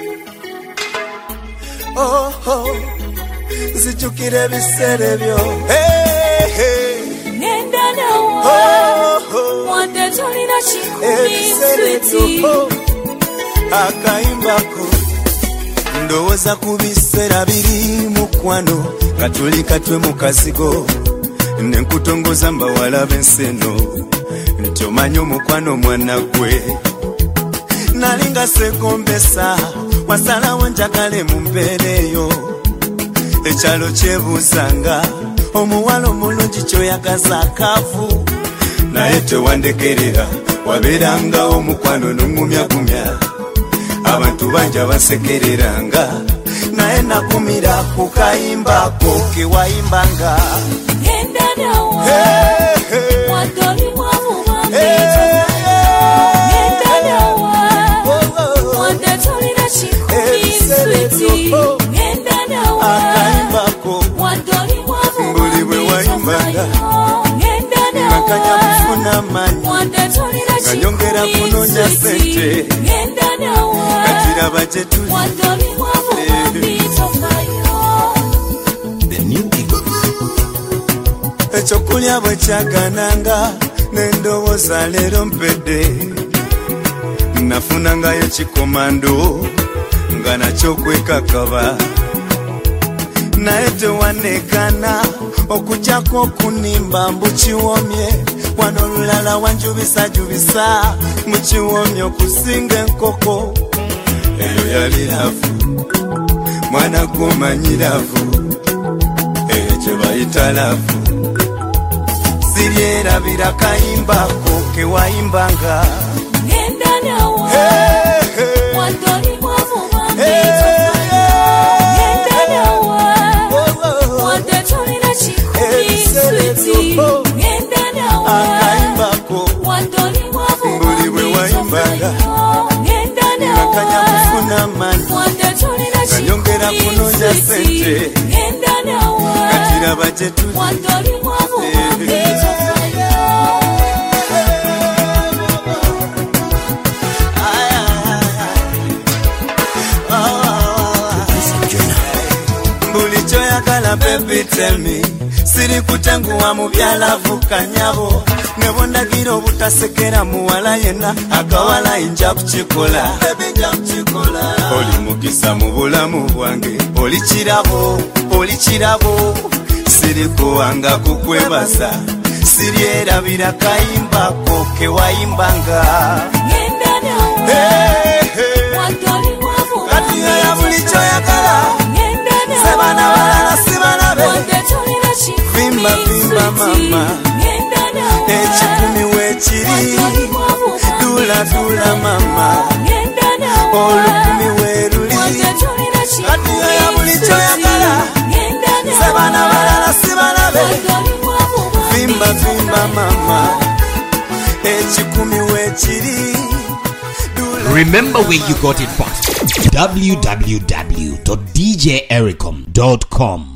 Oh, oh, zijukire bisere byo. Nenda nawa, mwande tolina chikumi switi. Akaimbako, ndowooza ku biseera biri mukwano, katulika twe mu kazigo, ne nkutongoza mbawala b'enseno, nti omanyi omukwano mwana gwe. Nalinga segombesa, wasalawo njagale mu mbeera eyo. Ekyalo kyebuuzanga, omuwala omulungi kyoyagaza akaafu, naye tewandekerera, wabeerangawo omukwano n'ongumyagumya. Abantu banja basekereranga, naye nakumira ku kayimbako ke wayimbanga. Nenda nawa, wadoli mwavuba mbito. Nenda nawa, wande tolina chikumi switi. Nenda nawa, wadoli mwavuba mbito. Nenda Nakanya mfuna manyi, wande tolina kanyongera kunonya sente. Nenda nawa, Katira bajetu wadoli mwavuba mbito fayo. The new Eagle. ekyokulya bwe kyagananga, n'endowooza leero mpedde. Nafunangayo kikomando, nga nakyo kwekakaba. Naye tewanekana, okujjako okunimba mbu kiwomye. Wano olulala wanjubisajubisa, mu kiwomye okusinga enkoko. Eyo yali laavu, mwana gw'omanyi laavu, eyo kye bayita laavu. Siryerabira kayimbako ke wayimbanga. Nenda nawa, wadoli mwavuba mbito. Nenda nawa, wande tolina chikumi switi. Nenda nawa, Akayimbako wadoli mwavuba mbuli bwe mbito wayimbanga. fayo. Nenda Nakanya nawa, mufuna manyi, wande tolina kanyongera kunonya chikumi sente. switi. Nenda nawa, Katira bajetu wadoli mwavuba mbito fayo. buli kyoyagala baby tell me. Siri kutenguwa mu byalavu kanyabo, ne bondagira obutasekera muwala yenna, akawala inja kukikola. Oli mukisa mu bulamu bwange, oli kirabo, siri kuwanga kukwebaza. Siryerabira kayimbako ke wayimbanga. Nenda nawa, wadoli mwavuba Kati ya buli mbito. kyoyagala, Nenda sebana nawa, balala sibalabe. wande tolina chikumi Vimba, vimba, switi. mama. Nenda nawa, Ekikumi weekiri, wadoli mwavuba dula mbito. dula mama. Nenda nawa, Olukumi weeruli, wande tolina kati ya buli chikumi kyoyagala, switi. Nenda nawa, sebana balala sibalabe. wadoli mwavuba Vimba mbito. vimba mama, ekikumi weekiri, dula. Remember where you got it from. www.djericom.com